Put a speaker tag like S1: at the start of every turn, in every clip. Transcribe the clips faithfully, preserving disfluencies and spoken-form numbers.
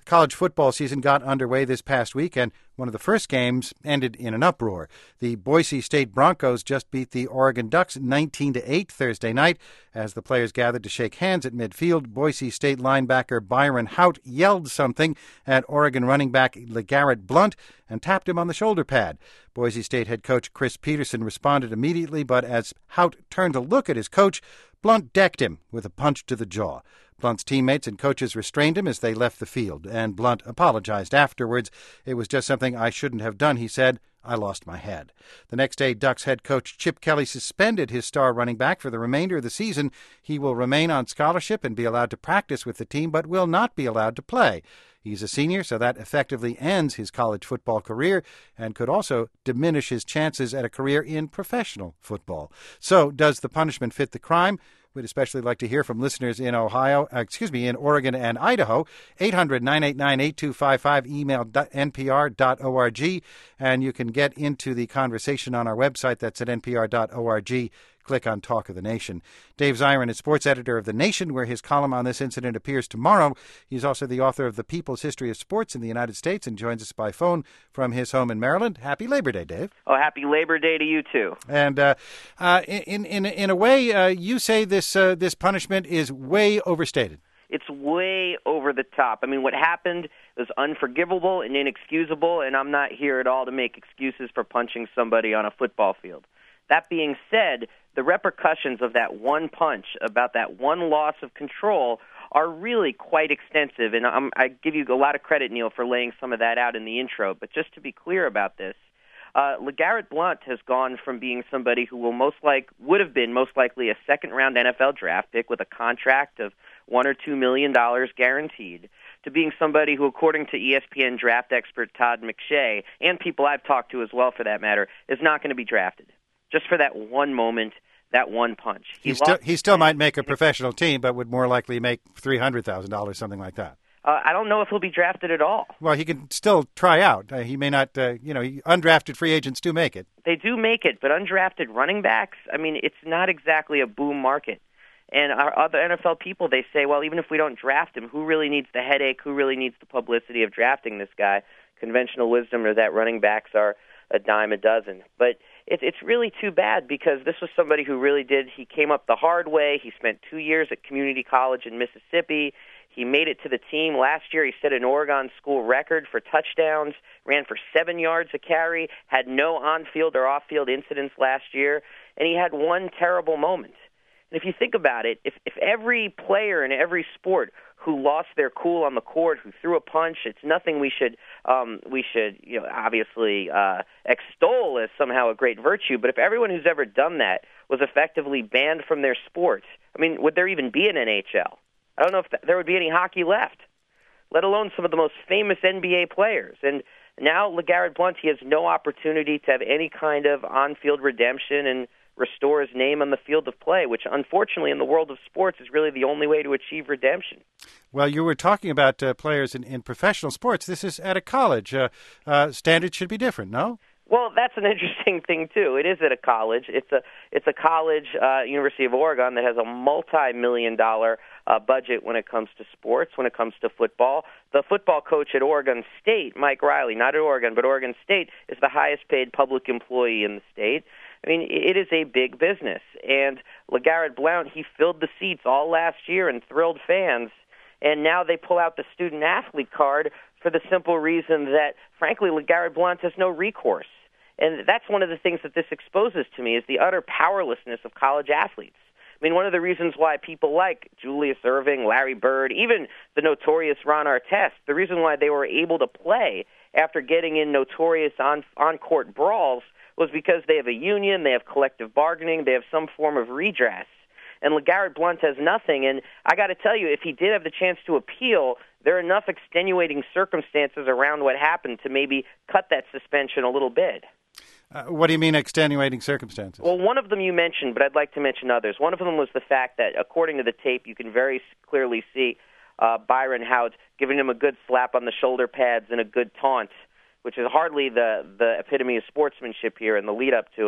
S1: college football season got underway this past week, and one of the first games ended in an uproar. The Boise State Broncos just beat the Oregon Ducks nineteen to eight Thursday night. As the players gathered to shake hands at midfield, Boise State linebacker Byron Hout yelled something at Oregon running back LeGarrette Blount and tapped him on the shoulder pad. Boise State head coach Chris Peterson responded immediately, but as Hout turned to look at his coach, Blount decked him with a punch to the jaw. Blount's teammates and coaches restrained him as they left the field, and Blount apologized afterwards. "It was just something I shouldn't have done," he said. "I lost my head." The next day, Ducks head coach Chip Kelly suspended his star running back for the remainder of the season. He will remain on scholarship and be allowed to practice with the team, but will not be allowed to play. He's a senior, so that effectively ends his college football career and could also diminish his chances at a career in professional football. So, does the punishment fit the crime? We'd especially like to hear from listeners in Ohio, uh, excuse me, in Oregon and Idaho. eight hundred, nine eight nine, eight two five five, email n p r dot org, and you can get into the conversation on our website. That's at n p r dot org. Click on Talk of the Nation. Dave Zirin is sports editor of The Nation, where his column on this incident appears tomorrow. He's also the author of The People's History of Sports in the United States and joins us by phone from his home in Maryland. Happy Labor Day, Dave.
S2: Oh, happy Labor Day to you, too.
S1: And uh, uh, in, in, in a way, uh, you say this, uh, this punishment is way overstated.
S2: It's way over the top. I mean, what happened was unforgivable and inexcusable, and I'm not here at all to make excuses for punching somebody on a football field. That being said, the repercussions of that one punch, about that one loss of control, are really quite extensive. And I'm, I give you a lot of credit, Neil, for laying some of that out in the intro. But just to be clear about this, uh, LeGarrette Blount has gone from being somebody who will most like would have been most likely a second-round N F L draft pick with a contract of one or two million dollars guaranteed, to being somebody who, according to E S P N draft expert Todd McShay, and people I've talked to as well for that matter, is not going to be drafted. Just for that one moment, that one punch.
S1: He, he still he still might make a professional team, but would more likely make three hundred thousand dollars, something like that.
S2: Uh, I don't know if he'll be drafted at all.
S1: Well, he can still try out. Uh, he may not, uh, you know, undrafted free agents do make it.
S2: They do make it, but undrafted running backs, I mean, it's not exactly a boom market. And our other N F L people, they say, well, even if we don't draft him, who really needs the headache? Who really needs the publicity of drafting this guy? Conventional wisdom or that running backs are a dime a dozen. But it, it's really too bad because this was somebody who really did, he came up the hard way. He spent two years at community college in Mississippi. He made it to the team. Last year he set an Oregon school record for touchdowns, ran for seven yards a carry, had no on-field or off-field incidents last year, and he had one terrible moment. And if you think about it, if, if every player in every sport who lost their cool on the court, who threw a punch, it's nothing we should um, we should you know obviously uh, extol as somehow a great virtue. But if everyone who's ever done that was effectively banned from their sport, I mean, would there even be an N H L? I don't know if th- there would be any hockey left, let alone some of the most famous N B A players. And now LeGarrette Blount, he has no opportunity to have any kind of on-field redemption and restore his name on the field of play, which unfortunately in the world of sports is really the only way to achieve redemption.
S1: Well, you were talking about uh, players in, in professional sports. This is at a college. Uh, uh, standards should be different, no?
S2: Well, that's an interesting thing, too. It is at a college. It's a it's a college, uh, University of Oregon, that has a multi-million dollar uh, budget when it comes to sports, when it comes to football. The football coach at Oregon State, Mike Riley, not at Oregon, but Oregon State, is the highest paid public employee in the state. I mean, it is a big business. And LeGarrette Blount, he filled the seats all last year and thrilled fans. And now they pull out the student-athlete card for the simple reason that, frankly, LeGarrette Blount has no recourse. And that's one of the things that this exposes to me is the utter powerlessness of college athletes. I mean, one of the reasons why people like Julius Erving, Larry Bird, even the notorious Ron Artest, the reason why they were able to play after getting in notorious on, on-court brawls was because they have a union, they have collective bargaining, they have some form of redress. And LeGarrette Blount has nothing. And I got to tell you, if he did have the chance to appeal, there are enough extenuating circumstances around what happened to maybe cut that suspension a little bit.
S1: Uh, what do you mean extenuating circumstances?
S2: Well, one of them you mentioned, but I'd like to mention others. One of them was the fact that, according to the tape, you can very clearly see uh, Byron Hout giving him a good slap on the shoulder pads and a good taunt, which is hardly the, the epitome of sportsmanship here in the lead-up to it.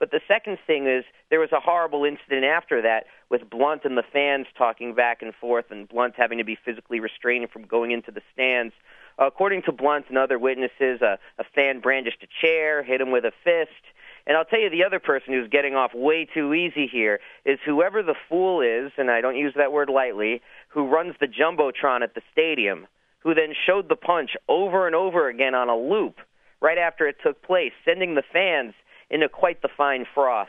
S2: But the second thing is there was a horrible incident after that with Blunt and the fans talking back and forth, and Blunt having to be physically restrained from going into the stands. Uh, according to Blunt and other witnesses, uh, a fan brandished a chair, hit him with a fist. And I'll tell you, the other person who's getting off way too easy here is whoever the fool is, and I don't use that word lightly, who runs the Jumbotron at the stadium, who then showed the punch over and over again on a loop right after it took place, sending the fans into quite the fine froth.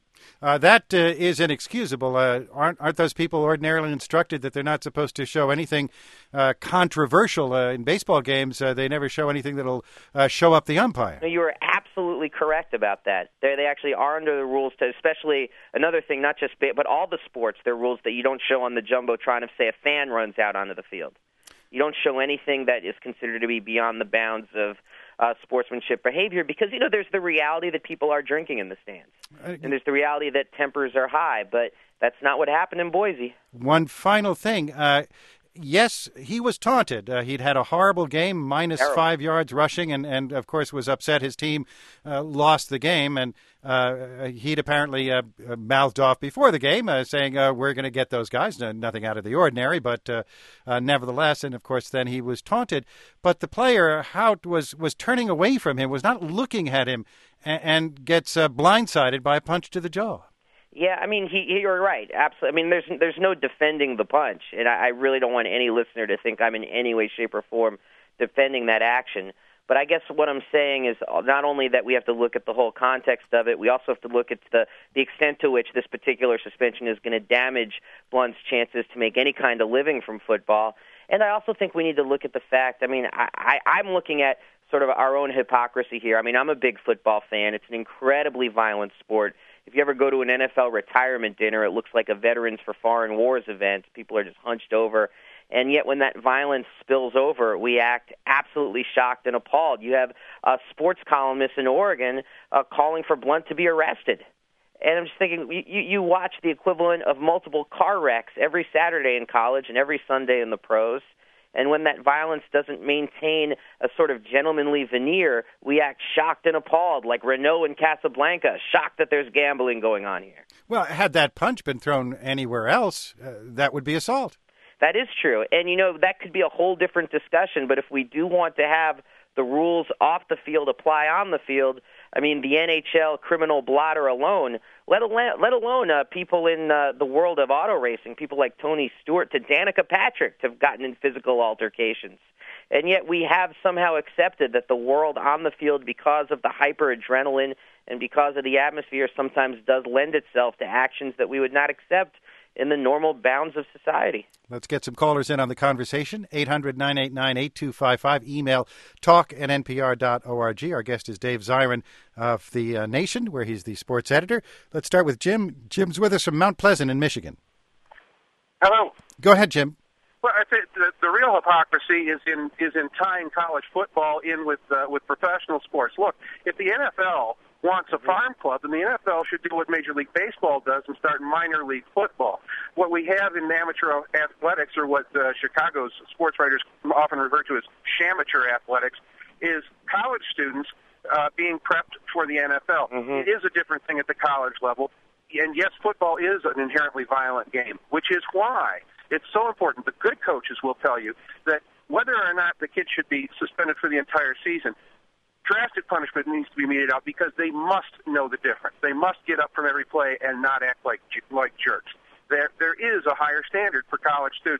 S1: Uh, that uh, is inexcusable. Uh, aren't aren't those people ordinarily instructed that they're not supposed to show anything uh, controversial uh, in baseball games? Uh, they never show anything that'll uh, show up the umpire.
S2: No, you are absolutely correct about that. They they actually are under the rules to, especially another thing, not just ba- but all the sports. There are rules that you don't show on the Jumbotron if, say, a fan runs out onto the field. You don't show anything that is considered to be beyond the bounds of uh, sportsmanship behavior because, you know, there's the reality that people are drinking in the stands. And there's the reality that tempers are high, but that's not what happened in Boise.
S1: One final thing. Uh, yes, he was taunted. Uh, he'd had a horrible game, minus
S2: Terrible.
S1: five yards rushing, and, and of course was upset his team uh, lost the game. And uh, he'd apparently uh, mouthed off before the game, uh, saying, uh, we're going to get those guys. No, nothing out of the ordinary, but uh, uh, nevertheless. And, of course, then he was taunted. But the player, Hout, was, was turning away from him, was not looking at him, and, and gets uh, blindsided by a punch to the jaw.
S2: Yeah, I mean, he, you're right. Absolutely. I mean, there's there's no defending the punch, and I, I really don't want any listener to think I'm in any way, shape, or form defending that action. But I guess what I'm saying is not only that we have to look at the whole context of it, we also have to look at the, the extent to which this particular suspension is going to damage Blunt's chances to make any kind of living from football. And I also think we need to look at the fact, I mean, I, I, I'm looking at sort of our own hypocrisy here. I mean, I'm a big football fan. It's an incredibly violent sport. If you ever go to an N F L retirement dinner, it looks like a Veterans for Foreign Wars event. People are just hunched over. And yet when that violence spills over, we act absolutely shocked and appalled. You have a sports columnist in Oregon uh, calling for Blunt to be arrested. And I'm just thinking, you, you watch the equivalent of multiple car wrecks every Saturday in college and every Sunday in the pros. And when that violence doesn't maintain a sort of gentlemanly veneer, we act shocked and appalled, like Renault in Casablanca, shocked that there's gambling going on here.
S1: Well, had that punch been thrown anywhere else, uh, that would be assault.
S2: That is true. And, you know, that could be a whole different discussion. But if we do want to have the rules off the field apply on the field, I mean, the N H L criminal blotter alone, let alone, let alone uh, people in uh, the world of auto racing, people like Tony Stewart to Danica Patrick have gotten in physical altercations. And yet we have somehow accepted that the world on the field, because of the hyper-adrenaline and because of the atmosphere, sometimes does lend itself to actions that we would not accept in the normal bounds of society.
S1: Let's get some callers in on the conversation. eight hundred, nine eight nine, eight two five five. Email talk at N P R dot org. Our guest is Dave Zirin of The uh, Nation, where he's the sports editor. Let's start with Jim. Jim's with us from Mount Pleasant in Michigan.
S3: Hello.
S1: Go ahead, Jim.
S3: Well, I think the, the real hypocrisy is in is in tying college football in with uh, with professional sports. Look, if the N F L wants a farm club, then the N F L should do what Major League Baseball does and start minor league football. What we have in amateur athletics, or what uh, Chicago's sports writers often refer to as shamateur athletics, is college students uh, being prepped for the N F L. Mm-hmm. It is a different thing at the college level. And yes, football is an inherently violent game, which is why it's so important. The good coaches will tell you that whether or not the kid should be suspended for the entire season, drastic punishment needs to be meted out because they must know the difference. They must get up from every play and not act like like jerks. There, there is a higher standard for college students.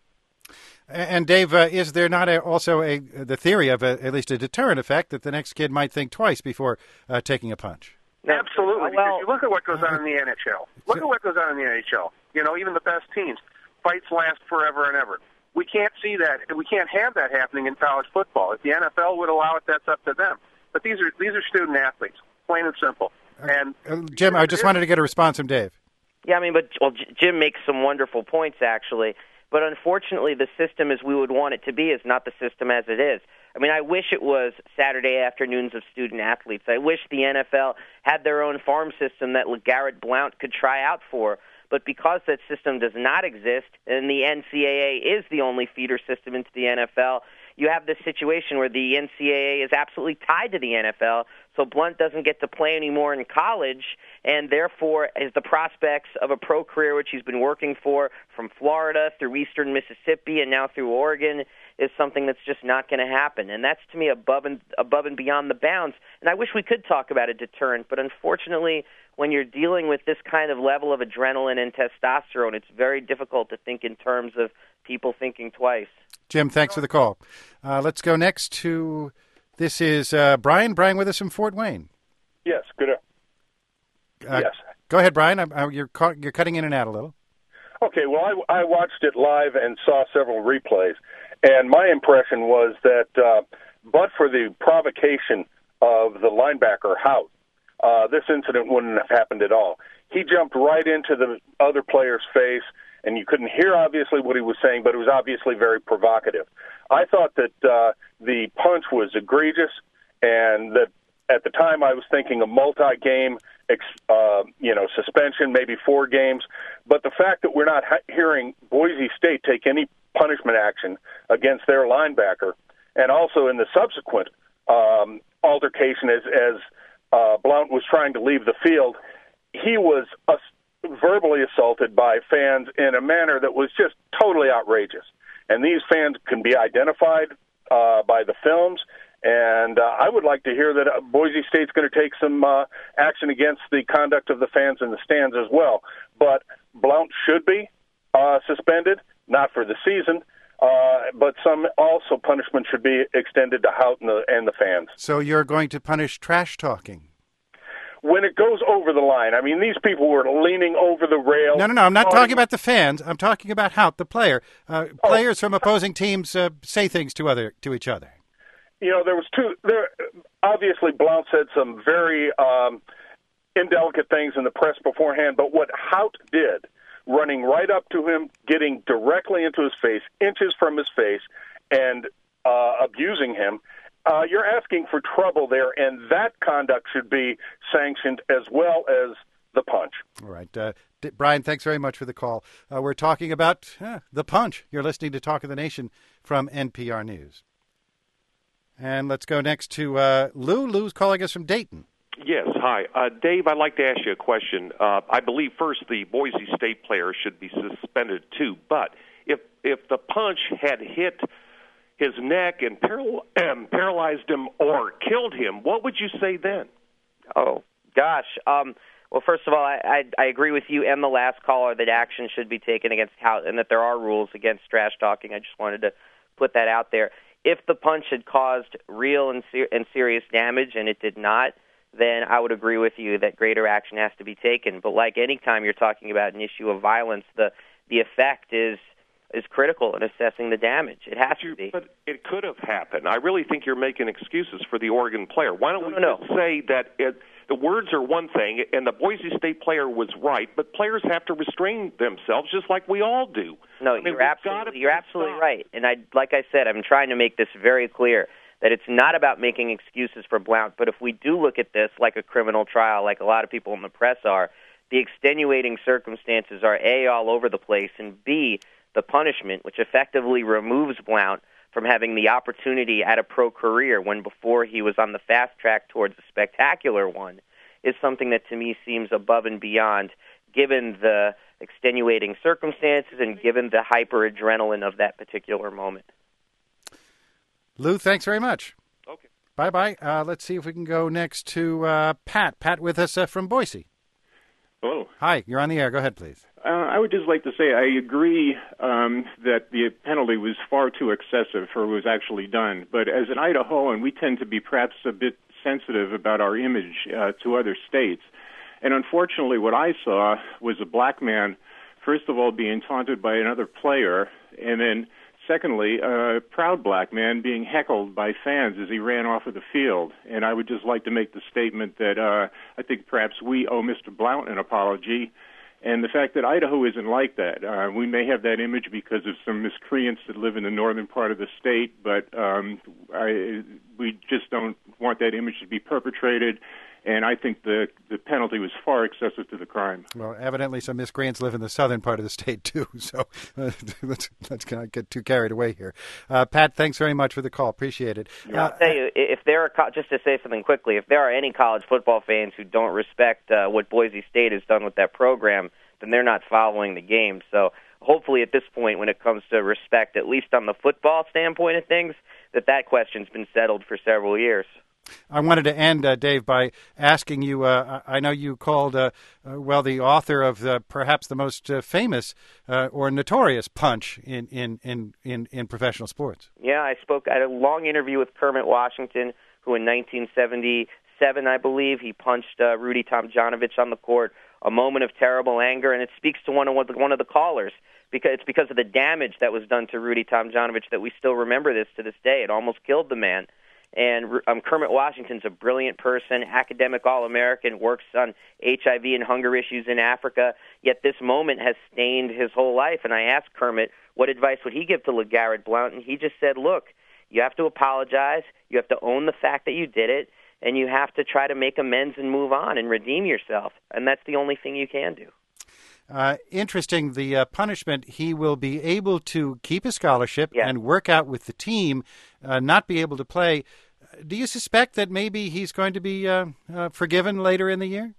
S1: And Dave, uh, is there not a, also a the theory of a, at least a deterrent effect that the next kid might think twice before uh, taking a punch?
S3: Absolutely.
S2: Well,
S3: because you look at what goes on in the N H L. Look at what goes on in the N H L. You know, even the best teams, fights last forever and ever. We can't see that. We can't have that happening in college football. If the N F L would allow it, that's up to them. But these are these are student athletes, plain and simple. And
S1: uh, Jim, I just wanted to get a response from Dave.
S2: Yeah, I mean, but well, Jim makes some wonderful points, actually. But unfortunately, the system as we would want it to be is not the system as it is. I mean, I wish it was Saturday afternoons of student athletes. I wish the N F L had their own farm system that LeGarrette Blount could try out for. But because that system does not exist, and the N C double A is the only feeder system into the N F L, you have this situation where the N C double A is absolutely tied to the N F L, so Blount doesn't get to play anymore in college, and therefore is the prospects of a pro career, which he's been working for from Florida through eastern Mississippi and now through Oregon, is something that's just not going to happen. And that's, to me, above and above and beyond the bounds. And I wish we could talk about a deterrent, but unfortunately, when you're dealing with this kind of level of adrenaline and testosterone, it's very difficult to think in terms of people thinking twice.
S1: Jim, thanks for the call. Uh, let's go next to, this is uh, Brian. Brian with us from Fort Wayne.
S4: Yes, good. Uh, yes.
S1: Go ahead, Brian. I, I, you're, ca- you're cutting in and out a little.
S4: Okay, well, I, I watched it live and saw several replays, and my impression was that uh, but for the provocation of the linebacker, Hout, uh, this incident wouldn't have happened at all. He jumped right into the other player's face, and you couldn't hear, obviously, what he was saying, but it was obviously very provocative. I thought that uh, the punch was egregious, and that at the time I was thinking a multi-game uh, you know, suspension, maybe four games. But the fact that we're not ha- hearing Boise State take any punishment action against their linebacker, and also in the subsequent um, altercation as, as uh, Blount was trying to leave the field, he was uh, verbally assaulted by fans in a manner that was just totally outrageous. And these fans can be identified uh, by the films. And uh, I would like to hear that uh, Boise State's going to take some uh, action against the conduct of the fans in the stands as well. But Blount should be uh, suspended, not for the season, uh, but some also punishment should be extended to Hout and the, and the fans.
S1: So you're going to punish trash talking?
S4: When it goes over the line. I mean, these people were leaning over the rail.
S1: No, no, no. I'm not talking about the fans. I'm talking about Hout, the player. Uh, oh. Players from opposing teams uh, say things to other to each other.
S4: You know, there was two. There obviously Blount said some very um, indelicate things in the press beforehand. But what Hout did, running right up to him, getting directly into his face, inches from his face, and uh, abusing him, uh, you're asking for trouble there, and that conduct should be sanctioned as well as the punch.
S1: All right, uh, D- Brian. Thanks very much for the call. Uh, we're talking about uh, the punch. You're listening to Talk of the Nation from N P R News. And let's go next to uh, Lou. Lou's calling us from Dayton.
S5: Yes, hi. Uh, Dave, I'd like to ask you a question. Uh, I believe, first, the Boise State player should be suspended, too. But if if the punch had hit his neck and paral- um, paralyzed him or killed him, what would you say then?
S2: Oh, gosh. Um, well, first of all, I, I, I agree with you and the last caller that action should be taken against Hout and that there are rules against trash talking. I just wanted to put that out there. If the punch had caused real and, ser- and serious damage, and it did not, then I would agree with you that greater action has to be taken. But like any time you're talking about an issue of violence, the the effect is is critical in assessing the damage. It has to be.
S5: But it could have happened. I really think you're making excuses for the Oregon player. Why don't
S2: no,
S5: we
S2: no,
S5: just
S2: no.
S5: say that it, the words are one thing, and the Boise State player was right, but players have to restrain themselves just like we all do.
S2: No,
S5: I mean,
S2: you're absolutely, you're absolutely
S5: stop.
S2: right. And I, like I said, I'm trying to make this very clear that it's not about making excuses for Blount. But if we do look at this like a criminal trial, like a lot of people in the press are, the extenuating circumstances are A, all over the place, and B, the punishment, which effectively removes Blount from having the opportunity at a pro career when before he was on the fast track towards a spectacular one, is something that to me seems above and beyond, given the extenuating circumstances and given the hyper-adrenaline of that particular moment.
S1: Lou, thanks very much.
S5: Okay.
S1: Bye-bye. Uh, let's see if we can go next to uh, Pat. Pat with us uh, from Boise.
S6: Hello.
S1: Hi, you're on the air. Go ahead, please.
S6: Uh, I would just like to say I agree um, that the penalty was far too excessive for what was actually done. But as an Idahoan, we tend to be perhaps a bit sensitive about our image uh, to other states. And unfortunately, what I saw was a black man, first of all, being taunted by another player, and then secondly, a proud black man being heckled by fans as he ran off of the field. And I would just like to make the statement that uh, I think perhaps we owe Mister Blount an apology. And the fact that Idaho isn't like that. Uh, we may have that image because of some miscreants that live in the northern part of the state, but um, I, we just don't want that image to be perpetrated. and I think the the penalty was far excessive to the crime.
S1: Well, evidently some miscreants live in the southern part of the state, too, so uh, let's, let's not get too carried away here. Uh, Pat, thanks very much for the call. Appreciate it.
S2: Yeah, I'll tell you, if there are, just to say something quickly, if there are any college football fans who don't respect uh, what Boise State has done with that program, then they're not following the game. So hopefully at this point, when it comes to respect, at least on the football standpoint of things, that that question's been settled for several years.
S1: I wanted to end, uh, Dave, by asking you, uh, I know you called, uh, uh, well, the author of uh, perhaps the most uh, famous uh, or notorious punch in, in, in, in, in professional sports.
S2: Yeah, I spoke, I had a long interview with Kermit Washington, who in nineteen seventy-seven, I believe, he punched uh, Rudy Tomjanovich on the court, a moment of terrible anger, and it speaks to one of one of the callers. Because it's because of the damage that was done to Rudy Tomjanovich that we still remember this to this day. It almost killed the man. And um, Kermit Washington's a brilliant person, academic All-American, works on H I V and hunger issues in Africa, yet this moment has stained his whole life. And I asked Kermit what advice would he give to LeGarrette Blount, and he just said, look, you have to apologize, you have to own the fact that you did it, and you have to try to make amends and move on and redeem yourself. And that's the only thing you can do.
S1: Uh, interesting, the uh, punishment, he will be able to keep his scholarship
S2: yeah.
S1: and work out with the team, uh, not be able to play. Do you suspect that maybe he's going to be uh, uh, forgiven later in the year?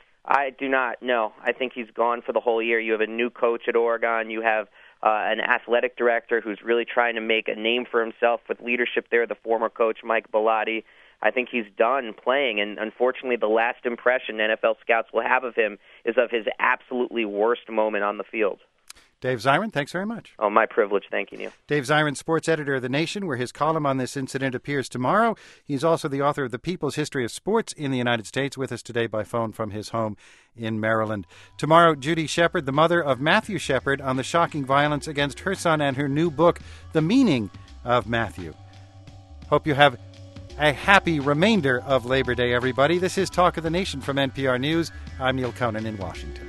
S2: I do not, no. I think he's gone for the whole year. You have a new coach at Oregon. You have uh, an athletic director who's really trying to make a name for himself with leadership there, the former coach, Mike Bellotti. I think he's done playing, and unfortunately the last impression N F L scouts will have of him is of his absolutely worst moment on the field.
S1: Dave Zirin, thanks very much.
S2: Oh, my privilege. Thank you, Neil.
S1: Dave Zirin, sports editor of The Nation, where his column on this incident appears tomorrow. He's also the author of The People's History of Sports in the United States, with us today by phone from his home in Maryland. Tomorrow, Judy Shepard, the mother of Matthew Shepard, on the shocking violence against her son and her new book, The Meaning of Matthew. Hope you have a happy remainder of Labor Day, everybody. This is Talk of the Nation from N P R News. I'm Neil Conan in Washington.